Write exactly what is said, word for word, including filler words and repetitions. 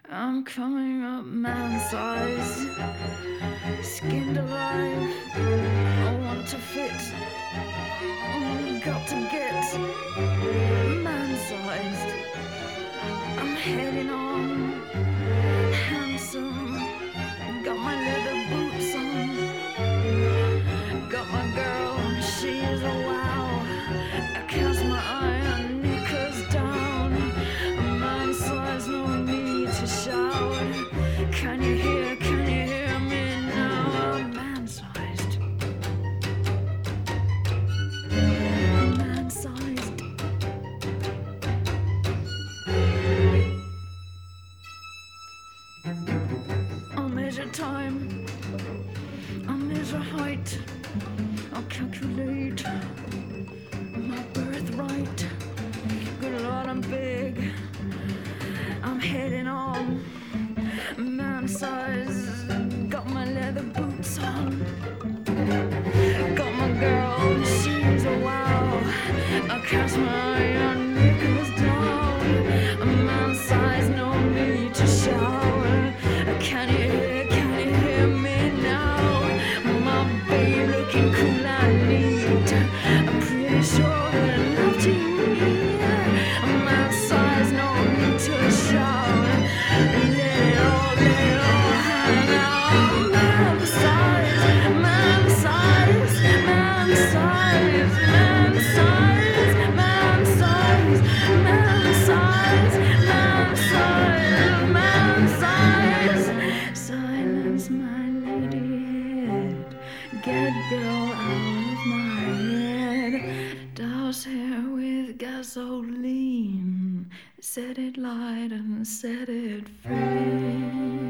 I'm coming up man-sized, skinned alive. I want to fit, oh, got to get man-sized. I'm heading on, handsome, got my leather boots on, got my girl, she is a wow. I cast my eye on knickers down, I'm man-sized, no need to shout. Can you hear, can you hear me now? I'm man-sized, man-sized. I'll measure time, I'll measure height, I'll calculate my birthright. Good Lord, I'm big, I'm heading on, man-sized, got my leather boots on, got my girl, she's a wow. I cast my eye on knickers down, I'm man-sized, no need to shout. Can you hear, can you hear me now? My babe looking cool, I need, I'm pretty sure that enough to hear. I'm man-sized, no need to shout. Let it all, let it all hang out. Man-sized, man-sized, man-sized, man-sized, man-sized, man-sized, man-sized, man-sized. Silence my lady head, get girl out of my head. Douse hair with gasoline, set it light and set it free.